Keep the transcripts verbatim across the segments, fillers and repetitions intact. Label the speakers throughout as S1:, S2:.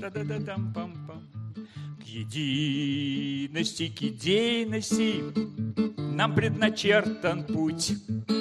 S1: Да-да-да-дам-пам-пам. К единости, к идейности нам предначертан путь.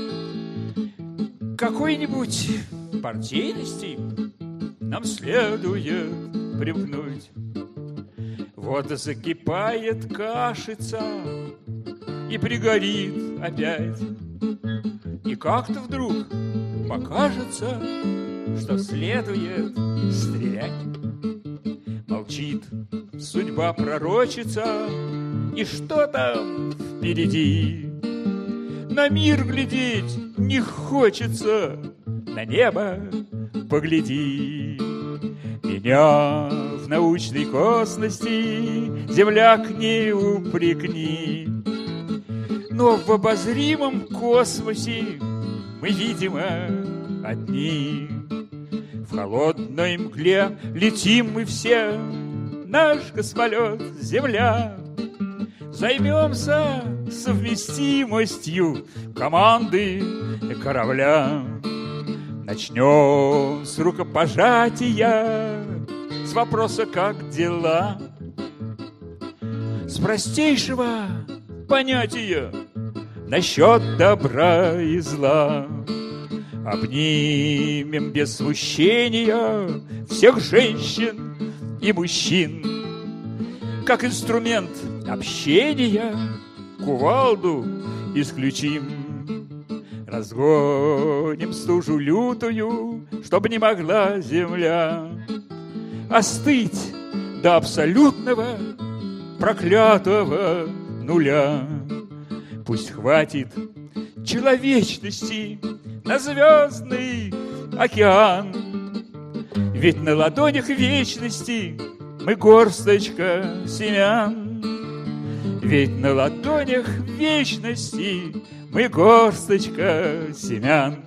S1: Какой-нибудь партийности нам следует примкнуть. Вот закипает кашица и пригорит опять. И как-то вдруг покажется, что следует стрелять. Молчит судьба пророчица, и что там впереди? На мир глядеть не хочется, на небо погляди. Меня в научной косности, земляк, не упрекни. Но в обозримом космосе мы, видимо, одни. В холодной мгле летим мы все, наш космолет Земля. Займемся совместимостью команды корабля. Начнем с рукопожатия, с вопроса «как дела?», с простейшего понятия насчет добра и зла. Обнимем без смущения всех женщин и мужчин. Как инструмент общения кувалду исключим. Разгоним стужу лютую, чтоб не могла земля остыть до абсолютного проклятого нуля. Пусть хватит человечности на звездный океан, ведь на ладонях вечности мы горсточка семян. Ведь на ладонях вечности мы горсточка семян.